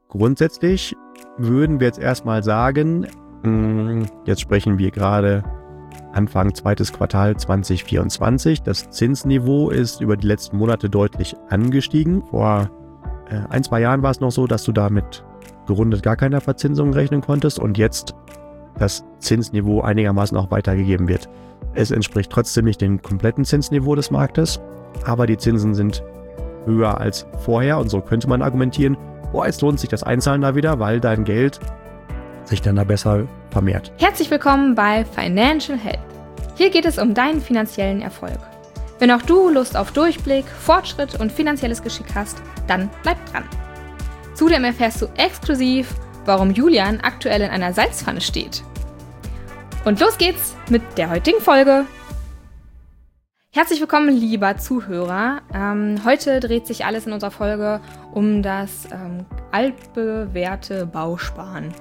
grundsätzlich würden wir jetzt erstmal sagen, jetzt sprechen wir gerade Anfang zweites Quartal 2024. Das Zinsniveau ist über die letzten Monate deutlich angestiegen. Vor 1-2 Jahren war es noch so, dass du da mit gerundet gar keiner Verzinsung rechnen konntest und jetzt das Zinsniveau einigermaßen auch weitergegeben wird. Es entspricht trotzdem nicht dem kompletten Zinsniveau des Marktes, aber die Zinsen sind höher als vorher und so könnte man argumentieren, jetzt lohnt sich das Einzahlen da wieder, weil dein Geld sich dann da besser vermehrt. Herzlich willkommen bei Financial Health. Hier geht es um deinen finanziellen Erfolg. Wenn auch du Lust auf Durchblick, Fortschritt und finanzielles Geschick hast, dann bleib dran. Zudem erfährst du exklusiv, warum Julian aktuell in einer Salzpfanne steht. Und los geht's mit der heutigen Folge. Herzlich willkommen, lieber Zuhörer. Heute dreht sich alles in unserer Folge um das altbewährte Bausparen.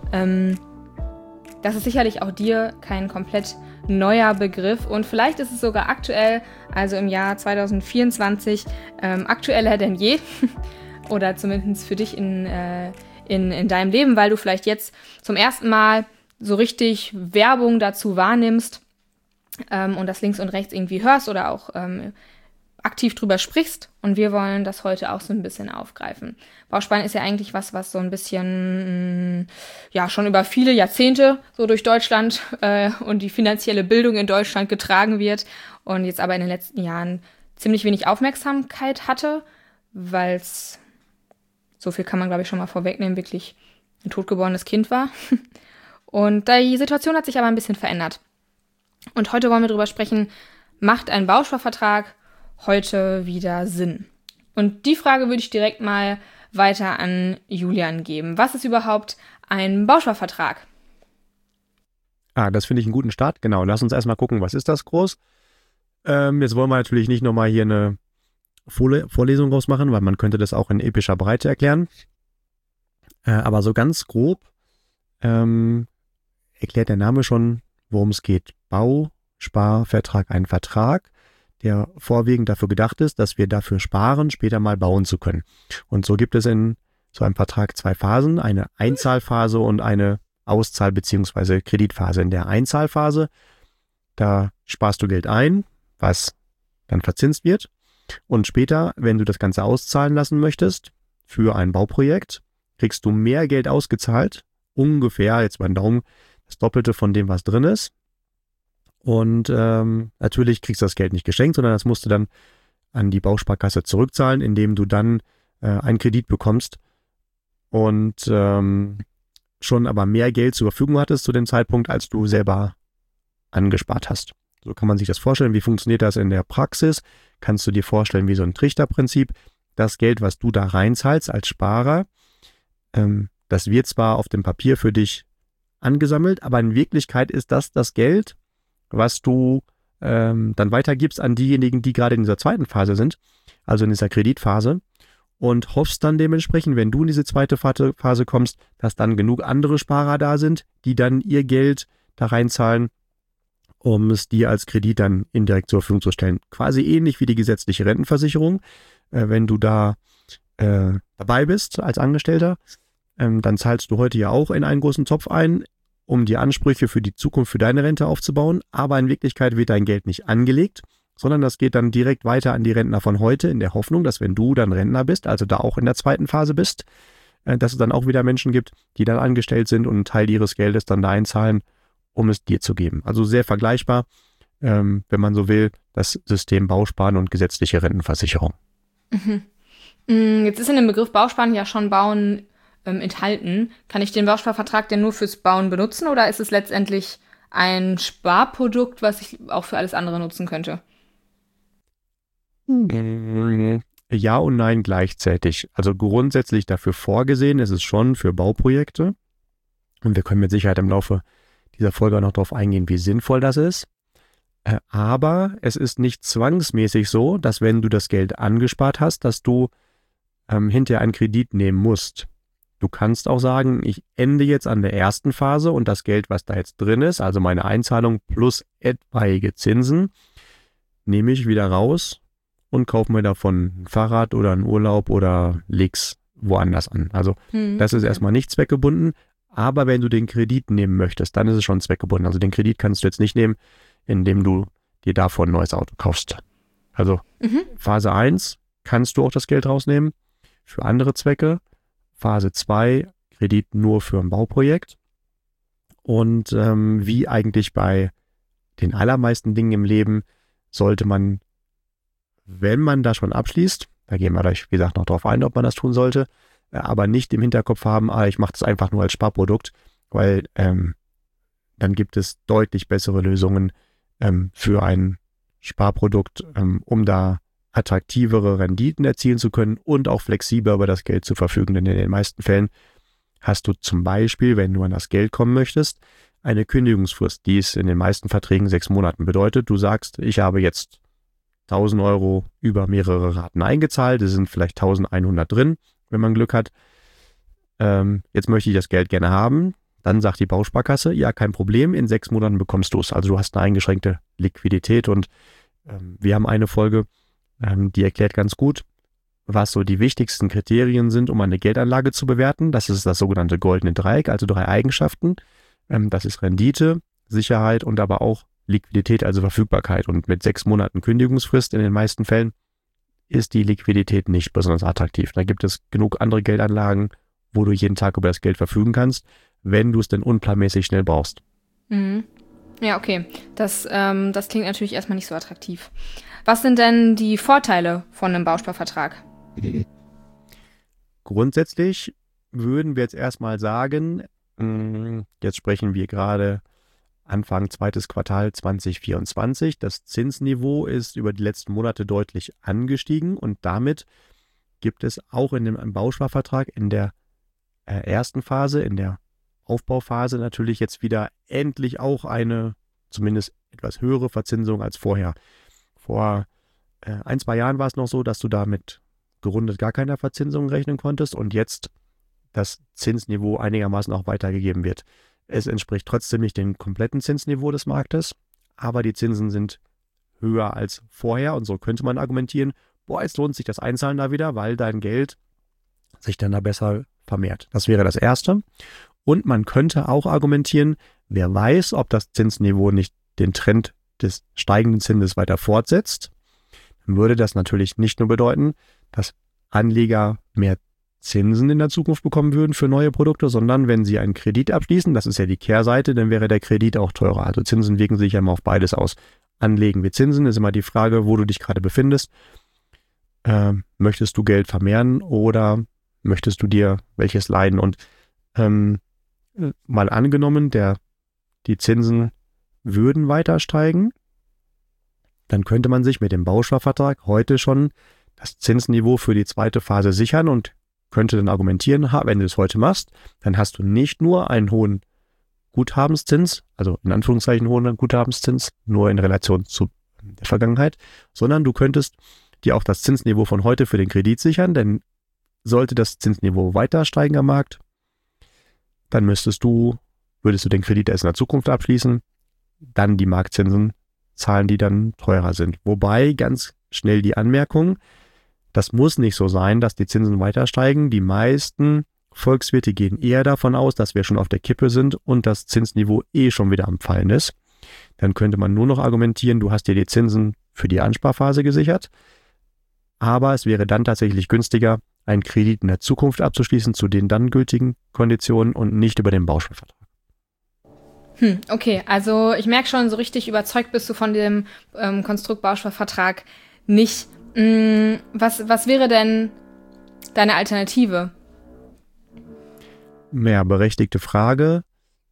Das ist sicherlich auch dir kein komplett neuer Begriff und vielleicht ist es sogar aktuell, also im Jahr 2024, aktueller denn je oder zumindest für dich in deinem Leben, weil du vielleicht jetzt zum ersten Mal so richtig Werbung dazu wahrnimmst und das links und rechts irgendwie hörst oder auch aktiv drüber sprichst und wir wollen das heute auch so ein bisschen aufgreifen. Bausparen ist ja eigentlich was so ein bisschen, schon über viele Jahrzehnte so durch Deutschland und die finanzielle Bildung in Deutschland getragen wird und jetzt aber in den letzten Jahren ziemlich wenig Aufmerksamkeit hatte, weil es, so viel kann man glaube ich schon mal vorwegnehmen, wirklich ein totgeborenes Kind war. Und die Situation hat sich aber ein bisschen verändert. Und heute wollen wir darüber sprechen, macht ein Bausparvertrag heute wieder Sinn? Und die Frage würde ich direkt mal weiter an Julian geben. Was ist überhaupt ein Bausparvertrag? Das finde ich einen guten Start. Genau, lass uns erstmal gucken, was ist das groß? Jetzt wollen wir natürlich nicht nochmal hier eine Vorlesung draus machen, weil man könnte das auch in epischer Breite erklären. Aber so ganz grob erklärt der Name schon, worum es geht. Bausparvertrag, ein Vertrag, der vorwiegend dafür gedacht ist, dass wir dafür sparen, später mal bauen zu können. Und so gibt es in so einem Vertrag 2 Phasen, eine Einzahlphase und eine Auszahl- bzw. Kreditphase. In der Einzahlphase, da sparst du Geld ein, was dann verzinst wird. Und später, wenn du das Ganze auszahlen lassen möchtest für ein Bauprojekt, kriegst du mehr Geld ausgezahlt, ungefähr, jetzt beim Daumen, das Doppelte von dem, was drin ist. Und natürlich kriegst du das Geld nicht geschenkt, sondern das musst du dann an die Bausparkasse zurückzahlen, indem du dann einen Kredit bekommst und schon aber mehr Geld zur Verfügung hattest zu dem Zeitpunkt, als du selber angespart hast. So kann man sich das vorstellen. Wie funktioniert das in der Praxis? Kannst du dir vorstellen, wie so ein Trichterprinzip. Das Geld, was du da reinzahlst als Sparer, das wird zwar auf dem Papier für dich angesammelt, aber in Wirklichkeit ist das Geld, was du dann weitergibst an diejenigen, die gerade in dieser zweiten Phase sind, also in dieser Kreditphase, und hoffst dann dementsprechend, wenn du in diese zweite Phase kommst, dass dann genug andere Sparer da sind, die dann ihr Geld da reinzahlen, um es dir als Kredit dann indirekt zur Verfügung zu stellen. Quasi ähnlich wie die gesetzliche Rentenversicherung. Wenn du da dabei bist als Angestellter, dann zahlst du heute ja auch in einen großen Topf ein, um die Ansprüche für die Zukunft, für deine Rente aufzubauen. Aber in Wirklichkeit wird dein Geld nicht angelegt, sondern das geht dann direkt weiter an die Rentner von heute in der Hoffnung, dass wenn du dann Rentner bist, also da auch in der zweiten Phase bist, dass es dann auch wieder Menschen gibt, die dann angestellt sind und einen Teil ihres Geldes dann da einzahlen, um es dir zu geben. Also sehr vergleichbar, wenn man so will, das System Bausparen und gesetzliche Rentenversicherung. Mhm. Jetzt ist in dem Begriff Bausparen ja schon Bauen enthalten. Kann ich den Bausparvertrag denn nur fürs Bauen benutzen oder ist es letztendlich ein Sparprodukt, was ich auch für alles andere nutzen könnte? Ja und nein gleichzeitig. Also grundsätzlich dafür vorgesehen ist es schon für Bauprojekte. Und wir können mit Sicherheit im Laufe dieser Folge auch noch darauf eingehen, wie sinnvoll das ist. Aber es ist nicht zwangsmäßig so, dass wenn du das Geld angespart hast, dass du hinterher einen Kredit nehmen musst. Du kannst auch sagen, ich ende jetzt an der ersten Phase und das Geld, was da jetzt drin ist, also meine Einzahlung plus etwaige Zinsen, nehme ich wieder raus und kaufe mir davon ein Fahrrad oder einen Urlaub oder leg's woanders an. Also das ist erstmal nicht zweckgebunden, aber wenn du den Kredit nehmen möchtest, dann ist es schon zweckgebunden. Also den Kredit kannst du jetzt nicht nehmen, indem du dir davor ein neues Auto kaufst. Also Phase 1 kannst du auch das Geld rausnehmen für andere Zwecke. Phase 2 Kredit nur für ein Bauprojekt. Und wie eigentlich bei den allermeisten Dingen im Leben sollte man, wenn man da schon abschließt, da gehen wir gleich, wie gesagt, noch drauf ein, ob man das tun sollte, aber nicht im Hinterkopf haben, ich mache das einfach nur als Sparprodukt, weil dann gibt es deutlich bessere Lösungen für ein Sparprodukt, um da attraktivere Renditen erzielen zu können und auch flexibler über das Geld zu verfügen. Denn in den meisten Fällen hast du zum Beispiel, wenn du an das Geld kommen möchtest, eine Kündigungsfrist, die es in den meisten Verträgen 6 Monaten bedeutet. Du sagst, ich habe jetzt 1.000 Euro über mehrere Raten eingezahlt, es sind vielleicht 1.100 drin, wenn man Glück hat. Jetzt möchte ich das Geld gerne haben. Dann sagt die Bausparkasse, ja, kein Problem, in 6 Monaten bekommst du es. Also du hast eine eingeschränkte Liquidität und wir haben eine Folge, die erklärt ganz gut, was so die wichtigsten Kriterien sind, um eine Geldanlage zu bewerten. Das ist das sogenannte goldene Dreieck, also 3 Eigenschaften. Das ist Rendite, Sicherheit und aber auch Liquidität, also Verfügbarkeit. Und mit 6 Monaten Kündigungsfrist in den meisten Fällen ist die Liquidität nicht besonders attraktiv. Da gibt es genug andere Geldanlagen, wo du jeden Tag über das Geld verfügen kannst, wenn du es denn unplanmäßig schnell brauchst. Mhm. Ja, okay. Das klingt natürlich erstmal nicht so attraktiv. Was sind denn die Vorteile von einem Bausparvertrag? Grundsätzlich würden wir jetzt erstmal sagen, jetzt sprechen wir gerade Anfang 2. Quartal 2024. Das Zinsniveau ist über die letzten Monate deutlich angestiegen und damit gibt es auch in dem Bausparvertrag in der ersten Phase, in der Aufbauphase natürlich jetzt wieder endlich auch eine zumindest etwas höhere Verzinsung als vorher. Vor 1-2 Jahren war es noch so, dass du damit gerundet gar keiner Verzinsung rechnen konntest und jetzt das Zinsniveau einigermaßen auch weitergegeben wird. Es entspricht trotzdem nicht dem kompletten Zinsniveau des Marktes, aber die Zinsen sind höher als vorher und so könnte man argumentieren, jetzt lohnt sich das Einzahlen da wieder, weil dein Geld sich dann da besser vermehrt. Das wäre das Erste. Und man könnte auch argumentieren, wer weiß, ob das Zinsniveau nicht den Trend des steigenden Zinses weiter fortsetzt, dann würde das natürlich nicht nur bedeuten, dass Anleger mehr Zinsen in der Zukunft bekommen würden für neue Produkte, sondern wenn sie einen Kredit abschließen, das ist ja die Kehrseite, dann wäre der Kredit auch teurer. Also Zinsen wirken sich ja immer auf beides aus. Anlegen wir Zinsen, ist immer die Frage, wo du dich gerade befindest. Möchtest du Geld vermehren oder möchtest du dir welches leihen? Und mal angenommen, die Zinsen würden weiter steigen, dann könnte man sich mit dem Bausparvertrag heute schon das Zinsniveau für die zweite Phase sichern und könnte dann argumentieren, wenn du es heute machst, dann hast du nicht nur einen hohen Guthabenszins, also in Anführungszeichen hohen Guthabenszins, nur in Relation zu der Vergangenheit, sondern du könntest dir auch das Zinsniveau von heute für den Kredit sichern, denn sollte das Zinsniveau weiter steigen am Markt, dann würdest du den Kredit erst in der Zukunft abschließen, dann die Marktzinsen zahlen, die dann teurer sind. Wobei ganz schnell die Anmerkung, das muss nicht so sein, dass die Zinsen weiter steigen. Die meisten Volkswirte gehen eher davon aus, dass wir schon auf der Kippe sind und das Zinsniveau schon wieder am Fallen ist. Dann könnte man nur noch argumentieren, du hast dir die Zinsen für die Ansparphase gesichert, aber es wäre dann tatsächlich günstiger, einen Kredit in der Zukunft abzuschließen zu den dann gültigen Konditionen und nicht über den Bausparvertrag. Okay, also ich merke schon, so richtig überzeugt bist du von dem Konstrukt Bausparvertrag nicht. Was wäre denn deine Alternative? Ja, berechtigte Frage.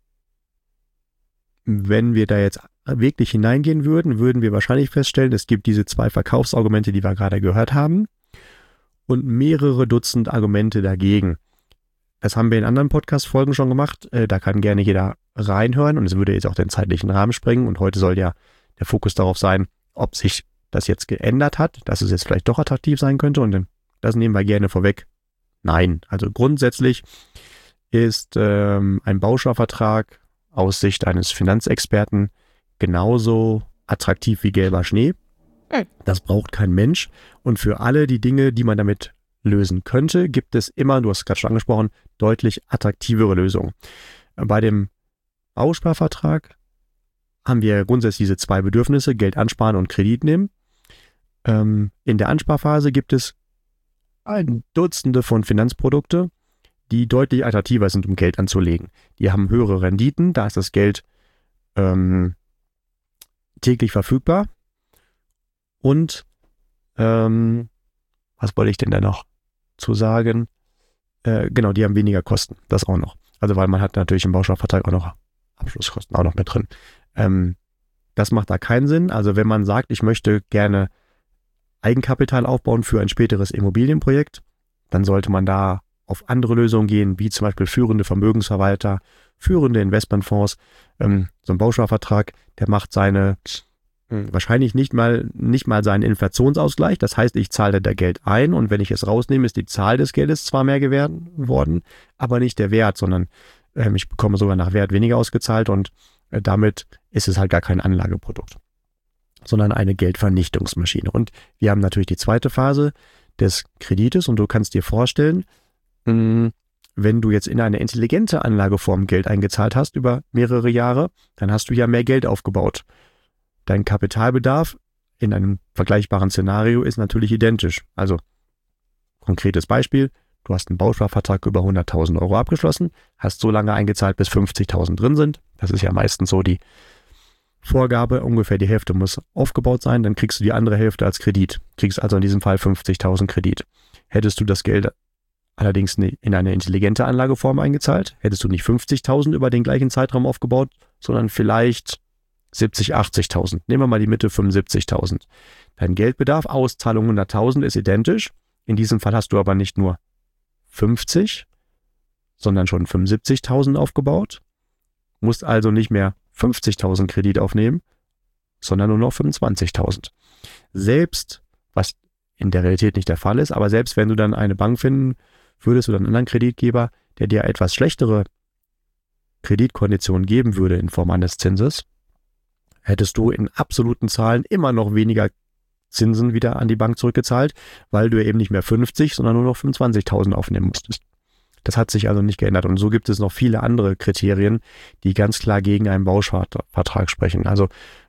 Wenn wir da jetzt wirklich hineingehen würden wir wahrscheinlich feststellen, es gibt diese 2 Verkaufsargumente, die wir gerade gehört haben und mehrere Dutzend Argumente dagegen. Das haben wir in anderen Podcast-Folgen schon gemacht. Da kann gerne jeder reinhören und es würde jetzt auch den zeitlichen Rahmen sprengen und heute soll ja der Fokus darauf sein, ob sich das jetzt geändert hat, dass es jetzt vielleicht doch attraktiv sein könnte und das nehmen wir gerne vorweg. Nein, also grundsätzlich ist ein Bausparvertrag aus Sicht eines Finanzexperten genauso attraktiv wie gelber Schnee. Das braucht kein Mensch und für alle die Dinge, die man damit lösen könnte, gibt es immer, du hast es gerade schon angesprochen, deutlich attraktivere Lösungen. Bei dem Bausparvertrag haben wir grundsätzlich diese 2 Bedürfnisse, Geld ansparen und Kredit nehmen. In der Ansparphase gibt es ein Dutzende von Finanzprodukte, die deutlich attraktiver sind, um Geld anzulegen. Die haben höhere Renditen, da ist das Geld täglich verfügbar. Und was wollte ich denn da noch zu sagen? Genau, die haben weniger Kosten, das auch noch. Also weil man hat natürlich im Bausparvertrag auch noch Abschlusskosten auch noch mit drin. Das macht da keinen Sinn. Also wenn man sagt, ich möchte gerne Eigenkapital aufbauen für ein späteres Immobilienprojekt, dann sollte man da auf andere Lösungen gehen, wie zum Beispiel führende Vermögensverwalter, führende Investmentfonds. So ein Bausparvertrag, der macht wahrscheinlich nicht mal seinen Inflationsausgleich. Das heißt, ich zahle da Geld ein und wenn ich es rausnehme, ist die Zahl des Geldes zwar mehr geworden, aber nicht der Wert, sondern ich bekomme sogar nach Wert weniger ausgezahlt und damit ist es halt gar kein Anlageprodukt, sondern eine Geldvernichtungsmaschine. Und wir haben natürlich die zweite Phase des Kredites und du kannst dir vorstellen, wenn du jetzt in eine intelligente Anlageform Geld eingezahlt hast über mehrere Jahre, dann hast du ja mehr Geld aufgebaut. Dein Kapitalbedarf in einem vergleichbaren Szenario ist natürlich identisch. Also, konkretes Beispiel, du hast einen Bausparvertrag über 100.000 Euro abgeschlossen, hast so lange eingezahlt, bis 50.000 drin sind. Das ist ja meistens so die Vorgabe, ungefähr die Hälfte muss aufgebaut sein, dann kriegst du die andere Hälfte als Kredit. Kriegst also in diesem Fall 50.000 Kredit. Hättest du das Geld allerdings in eine intelligente Anlageform eingezahlt, hättest du nicht 50.000 über den gleichen Zeitraum aufgebaut, sondern vielleicht 70.000, 80.000. Nehmen wir mal die Mitte, 75.000. Dein Geldbedarf, Auszahlung 100.000 ist identisch. In diesem Fall hast du aber nicht nur 50, sondern schon 75.000 aufgebaut. Musst also nicht mehr 50.000 Kredit aufnehmen, sondern nur noch 25.000. Selbst, was in der Realität nicht der Fall ist, aber selbst wenn du dann eine Bank finden würdest oder einen anderen Kreditgeber, der dir etwas schlechtere Kreditkonditionen geben würde in Form eines Zinses, hättest du in absoluten Zahlen immer noch weniger Zinsen wieder an die Bank zurückgezahlt, weil du eben nicht mehr 50, sondern nur noch 25.000 aufnehmen musstest. Das hat sich also nicht geändert und so gibt es noch viele andere Kriterien, die ganz klar gegen einen Bausparvertrag sprechen. Also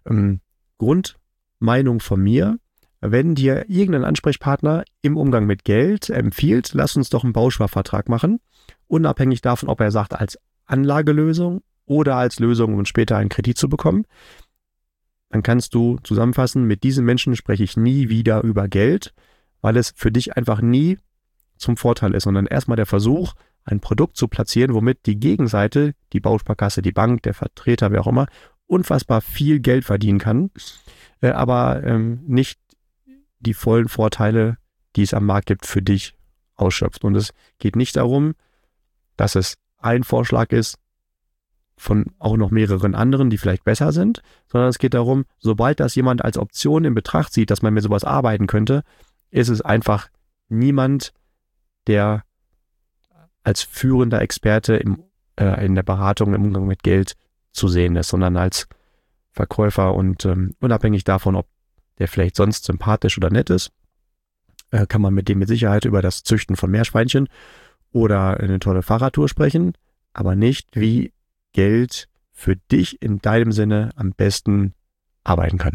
Grundmeinung von mir, wenn dir irgendein Ansprechpartner im Umgang mit Geld empfiehlt, lass uns doch einen Bausparvertrag machen, unabhängig davon, ob er sagt, als Anlagelösung oder als Lösung, um später einen Kredit zu bekommen, dann kannst du zusammenfassen, mit diesen Menschen spreche ich nie wieder über Geld, weil es für dich einfach nie zum Vorteil ist, sondern erstmal der Versuch, ein Produkt zu platzieren, womit die Gegenseite, die Bausparkasse, die Bank, der Vertreter, wer auch immer, unfassbar viel Geld verdienen kann, aber nicht die vollen Vorteile, die es am Markt gibt, für dich ausschöpft. Und es geht nicht darum, dass es ein Vorschlag ist von auch noch mehreren anderen, die vielleicht besser sind, sondern es geht darum, sobald das jemand als Option in Betracht zieht, dass man mit sowas arbeiten könnte, ist es einfach niemand, der als führender Experte in der Beratung, im Umgang mit Geld zu sehen ist, sondern als Verkäufer und unabhängig davon, ob der vielleicht sonst sympathisch oder nett ist, kann man mit dem mit Sicherheit über das Züchten von Meerschweinchen oder eine tolle Fahrradtour sprechen, aber nicht, wie Geld für dich in deinem Sinne am besten arbeiten kann.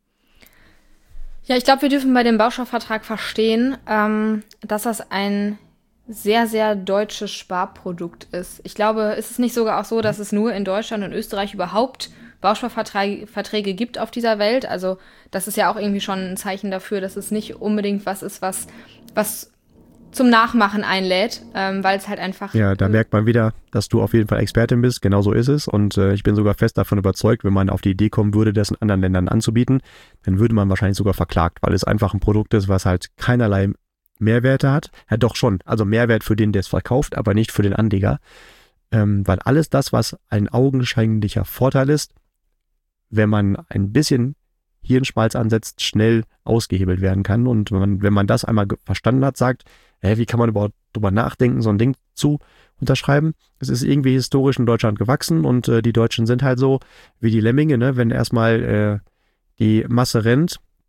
Ja, ich glaube, wir dürfen bei dem Bausparvertrag verstehen, dass das ein sehr, sehr deutsches Sparprodukt ist. Ich glaube, ist es nicht sogar auch so, dass es nur in Deutschland und Österreich überhaupt Bausparverträge gibt auf dieser Welt? Also das ist ja auch irgendwie schon ein Zeichen dafür, dass es nicht unbedingt was ist, was zum Nachmachen einlädt, weil es halt einfach... Ja, da merkt man wieder, dass du auf jeden Fall Expertin bist, genau so ist es und ich bin sogar fest davon überzeugt, wenn man auf die Idee kommen würde, das in anderen Ländern anzubieten, dann würde man wahrscheinlich sogar verklagt, weil es einfach ein Produkt ist, was halt keinerlei Mehrwerte hat. Ja doch schon, also Mehrwert für den, der es verkauft, aber nicht für den Anleger, weil alles das, was ein augenscheinlicher Vorteil ist, wenn man ein bisschen Hirnschmalz ansetzt, schnell ausgehebelt werden kann und wenn man das einmal verstanden hat, sagt, wie kann man überhaupt drüber nachdenken, so ein Ding zu unterschreiben? Es ist irgendwie historisch in Deutschland gewachsen und die Deutschen sind halt so wie die Lemminge, ne? Wenn erstmal die Masse rennt,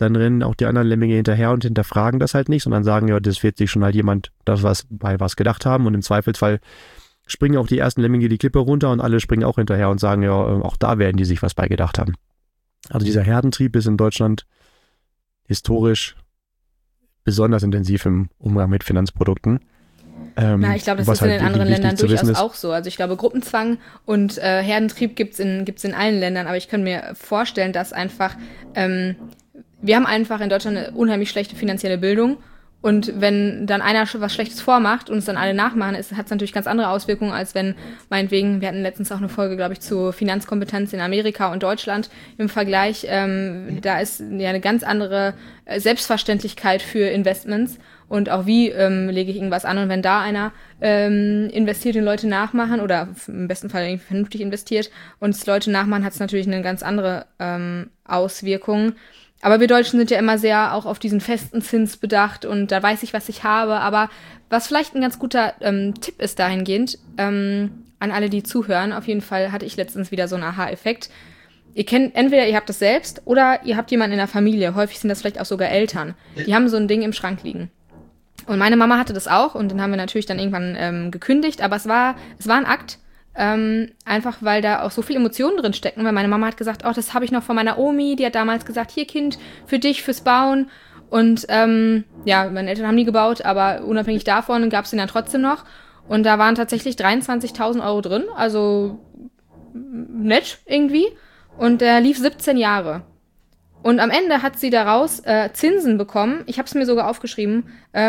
dann rennen auch die anderen Lemminge hinterher und hinterfragen das halt nicht, sondern sagen, ja, das wird sich schon halt jemand bei was gedacht haben, und im Zweifelsfall springen auch die ersten Lemminge die Klippe runter und alle springen auch hinterher und sagen, ja, auch da werden die sich was bei gedacht haben. Also dieser Herdentrieb ist in Deutschland historisch besonders intensiv im Umgang mit Finanzprodukten. Ich glaube, das ist in den anderen Ländern durchaus auch so. Also ich glaube, Gruppenzwang und Herdentrieb gibt's in allen Ländern, aber ich kann mir vorstellen, dass einfach, wir haben einfach in Deutschland eine unheimlich schlechte finanzielle Bildung, und wenn dann einer was Schlechtes vormacht und es dann alle nachmachen, hat es natürlich ganz andere Auswirkungen, als wenn, meinetwegen, wir hatten letztens auch eine Folge, glaube ich, zu Finanzkompetenz in Amerika und Deutschland im Vergleich, da ist ja eine ganz andere Selbstverständlichkeit für Investments. Und auch wie lege ich irgendwas an. Und wenn da einer investiert und Leute nachmachen, oder im besten Fall irgendwie vernünftig investiert und es Leute nachmachen, hat es natürlich eine ganz andere Auswirkung. Aber wir Deutschen sind ja immer sehr auch auf diesen festen Zins bedacht, und da weiß ich, was ich habe. Aber was vielleicht ein ganz guter Tipp ist dahingehend, an alle, die zuhören, auf jeden Fall hatte ich letztens wieder so einen Aha-Effekt. Entweder ihr habt das selbst oder ihr habt jemanden in der Familie. Häufig sind das vielleicht auch sogar Eltern. Die haben so ein Ding im Schrank liegen. Und meine Mama hatte das auch, und den haben wir natürlich dann irgendwann gekündigt, aber es war ein Akt, einfach weil da auch so viele Emotionen drin stecken, weil meine Mama hat gesagt, oh, das habe ich noch von meiner Omi, die hat damals gesagt, hier Kind, für dich, fürs Bauen, und meine Eltern haben nie gebaut, aber unabhängig davon gab es den dann trotzdem noch, und da waren tatsächlich 23.000 Euro drin, also nett irgendwie, und der lief 17 Jahre. Und am Ende hat sie daraus Zinsen bekommen. Ich habe es mir sogar aufgeschrieben.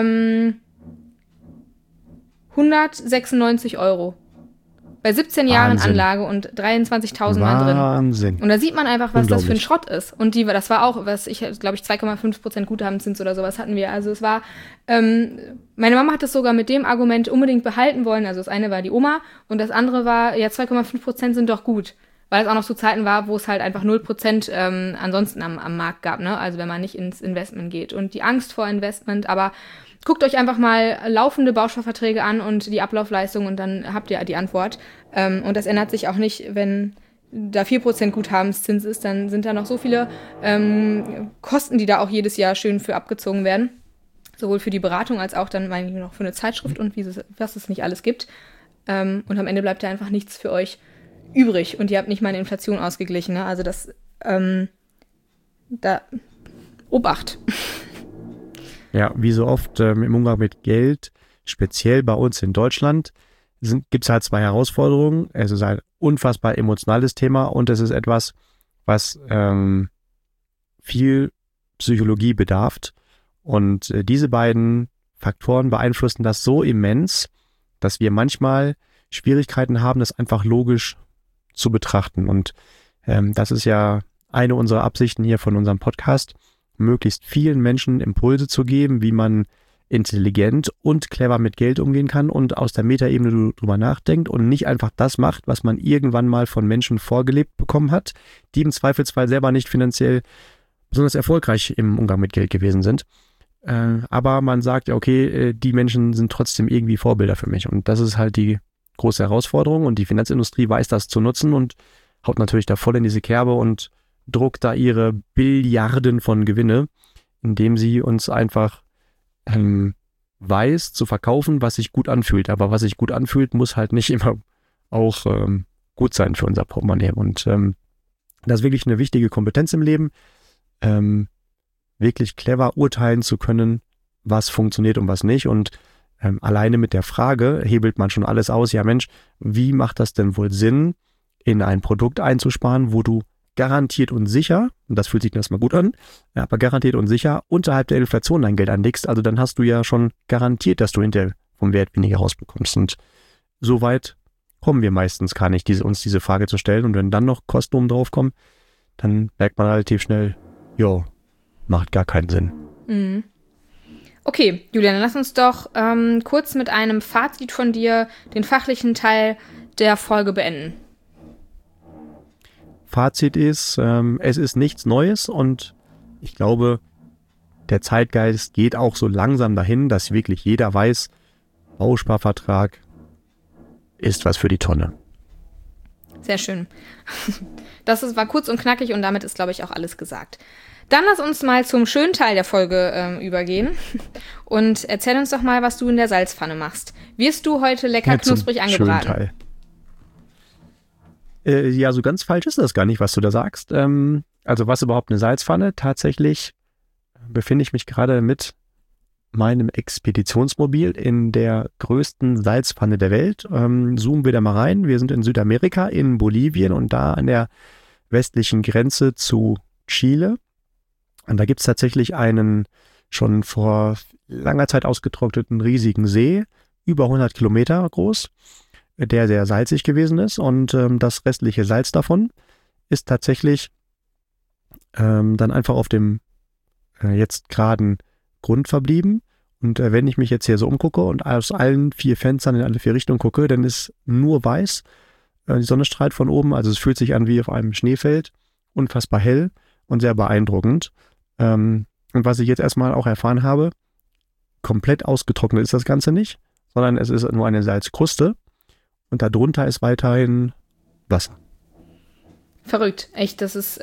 196 Euro. Bei 17 Jahren Anlage und 23.000 waren drin. Wahnsinn. Und da sieht man einfach, was das für ein Schrott ist. Und das war auch, glaube ich, 2,5% Guthabenzins oder sowas hatten wir. Also es war, meine Mama hat das sogar mit dem Argument unbedingt behalten wollen. Also das eine war die Oma und das andere war, ja, 2,5% sind doch gut. Weil es auch noch so Zeiten war, wo es halt einfach 0% ansonsten am Markt gab, ne? Also wenn man nicht ins Investment geht. Und die Angst vor Investment, aber guckt euch einfach mal laufende Bausparverträge an und die Ablaufleistung, und dann habt ihr die Antwort. Und das ändert sich auch nicht, wenn da 4% Guthabenszins ist, dann sind da noch so viele Kosten, die da auch jedes Jahr schön für abgezogen werden. Sowohl für die Beratung als auch dann noch für eine Zeitschrift und was es nicht alles gibt. Und am Ende bleibt da einfach nichts für euch übrig, und ihr habt nicht mal eine Inflation ausgeglichen, ne? Also das, Obacht. Ja, wie so oft im Umgang mit Geld, speziell bei uns in Deutschland, gibt es halt zwei Herausforderungen. Es ist ein unfassbar emotionales Thema, und es ist etwas, was viel Psychologie bedarf. Und diese beiden Faktoren beeinflussen das so immens, dass wir manchmal Schwierigkeiten haben, das einfach logisch zu betrachten. Und das ist ja eine unserer Absichten hier von unserem Podcast, möglichst vielen Menschen Impulse zu geben, wie man intelligent und clever mit Geld umgehen kann und aus der Metaebene drüber nachdenkt und nicht einfach das macht, was man irgendwann mal von Menschen vorgelebt bekommen hat, die im Zweifelsfall selber nicht finanziell besonders erfolgreich im Umgang mit Geld gewesen sind. Aber man sagt, ja, okay, die Menschen sind trotzdem irgendwie Vorbilder für mich. Und das ist halt die große Herausforderung, und die Finanzindustrie weiß das zu nutzen und haut natürlich da voll in diese Kerbe und druckt da ihre Billiarden von Gewinne, indem sie uns einfach weiß zu verkaufen, was sich gut anfühlt. Aber was sich gut anfühlt, muss halt nicht immer auch gut sein für unser Portemonnaie. Und das ist wirklich eine wichtige Kompetenz im Leben, wirklich clever urteilen zu können, was funktioniert und was nicht. Und alleine mit der Frage hebelt man schon alles aus. Ja Mensch, wie macht das denn wohl Sinn, in ein Produkt einzusparen, wo du garantiert und sicher, und das fühlt sich erstmal gut an, ja, aber garantiert und sicher unterhalb der Inflation dein Geld anlegst, also dann hast du ja schon garantiert, dass du hinterher vom Wert weniger rausbekommst. Und so weit kommen wir meistens gar nicht, uns diese Frage zu stellen. Und wenn dann noch Kosten oben drauf kommen, dann merkt man relativ schnell, jo, macht gar keinen Sinn. Mhm. Okay, Julian, dann lass uns doch kurz mit einem Fazit von dir den fachlichen Teil der Folge beenden. Fazit ist, es ist nichts Neues, und ich glaube, der Zeitgeist geht auch so langsam dahin, dass wirklich jeder weiß, Bausparvertrag ist was für die Tonne. Sehr schön. War kurz und knackig und damit ist, glaube ich, auch alles gesagt. Dann lass uns mal zum schönen Teil der Folge übergehen und erzähl uns doch mal, was du in der Salzpfanne machst. Wirst du heute lecker knusprig angebraten? Schönen Teil. Ja, so ganz falsch ist das gar nicht, was du da sagst. Also was überhaupt eine Salzpfanne? Tatsächlich befinde ich mich gerade mit meinem Expeditionsmobil in der größten Salzpfanne der Welt. Zoomen wir da mal rein. Wir sind in Südamerika, in Bolivien und da an der westlichen Grenze zu Chile. Und da gibt es tatsächlich einen schon vor langer Zeit ausgetrockneten riesigen See, über 100 Kilometer groß, der sehr salzig gewesen ist. Und das restliche Salz davon ist tatsächlich dann einfach auf dem jetzt geraden Grund verblieben. Und wenn ich mich jetzt hier so umgucke und aus allen 4 Fenstern in alle 4 Richtungen gucke, dann ist nur weiß. Die Sonne strahlt von oben, also es fühlt sich an wie auf einem Schneefeld. Unfassbar hell und sehr beeindruckend. Und was ich jetzt erstmal auch erfahren habe, komplett ausgetrocknet ist das Ganze nicht, sondern es ist nur eine Salzkruste und darunter ist weiterhin Wasser. Verrückt, echt, das ist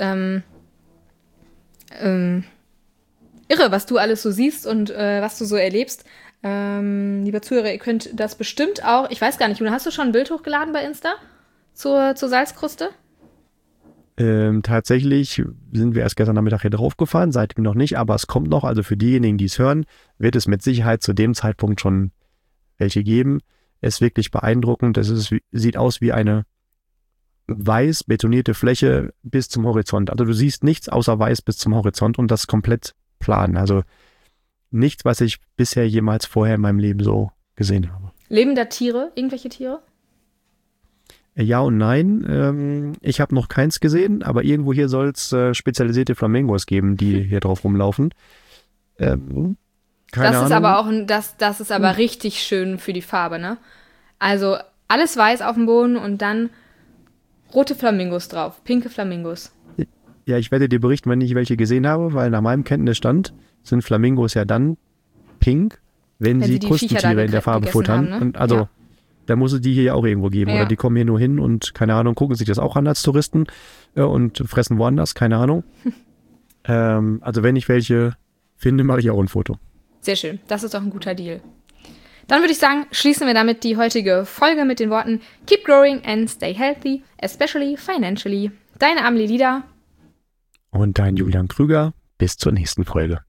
irre, was du alles so siehst und was du so erlebst. Lieber Zuhörer, ihr könnt das bestimmt auch, ich weiß gar nicht, hast du schon ein Bild hochgeladen bei Insta zur Salzkruste? Tatsächlich sind wir erst gestern Nachmittag hier draufgefahren, seitdem noch nicht, aber es kommt noch, also für diejenigen, die es hören, wird es mit Sicherheit zu dem Zeitpunkt schon welche geben. Es ist wirklich beeindruckend, sieht aus wie eine weiß betonierte Fläche bis zum Horizont. Also du siehst nichts außer weiß bis zum Horizont und das komplett plan. Also nichts, was ich bisher jemals vorher in meinem Leben so gesehen habe. Leben da Tiere? Irgendwelche Tiere? Ja und nein. Ich habe noch keins gesehen, aber irgendwo hier soll es spezialisierte Flamingos geben, die hier drauf rumlaufen. Keine Ahnung. Ist aber auch das ist aber richtig schön für die Farbe, ne? Also alles weiß auf dem Boden und dann rote Flamingos drauf, pinke Flamingos. Ja, ich werde dir berichten, wenn ich welche gesehen habe, weil nach meinem Kenntnisstand sind Flamingos ja dann pink, wenn sie Krustentiere in der Farbe futtern. Haben, ne? Und also da muss es die hier ja auch irgendwo geben. Ja. Oder die kommen hier nur hin und, keine Ahnung, gucken sich das auch an als Touristen und fressen woanders, keine Ahnung. Also wenn ich welche finde, mache ich auch ein Foto. Sehr schön, das ist doch ein guter Deal. Dann würde ich sagen, schließen wir damit die heutige Folge mit den Worten Keep growing and stay healthy, especially financially. Deine Amelie Lieder. Und dein Julian Krüger. Bis zur nächsten Folge.